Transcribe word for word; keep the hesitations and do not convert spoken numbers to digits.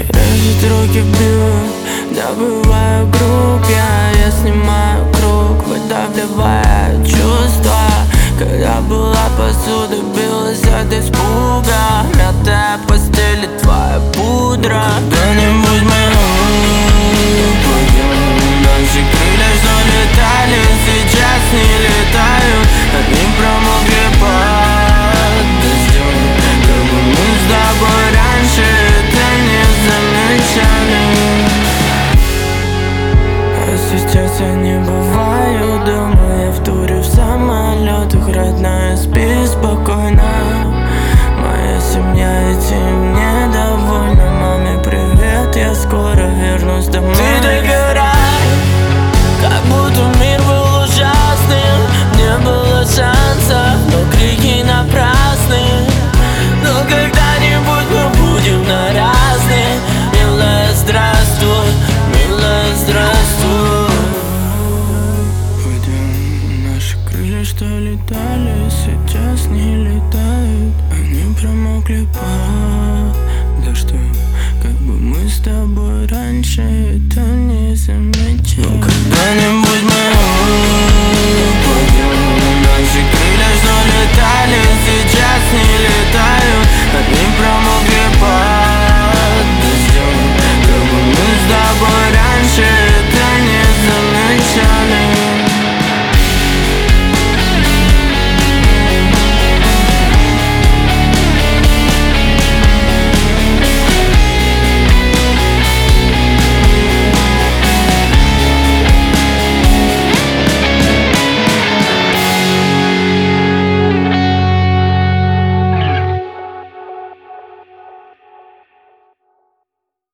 Режет руки бьют, добываю круг я, я снимаю круг, выдавливая чувства. Когда была посуда, билась от испуга, мятая постель и твоя пудра. Когда-нибудь мы упадем, наши крылья, что летали, сейчас не летают. Они промокли под дождем, как бы мы с тобой раньше это не замечали. А сейчас я не бываю дома, я в туре в самолетах. Родная, спи спокойно, моя семья этим недовольна. Маме привет, я скоро вернусь домой. Ты догорай, как будто мир был ужасным. Не было шансов, но крики напрасны. Но когда-нибудь мы будем на разные. Милая, здравствуй, милая, здравствуй. Пойдем, наши крылья, что летали, сейчас не летают. Они промокли под дождем, как бы мы с тобой раньше это не замечали.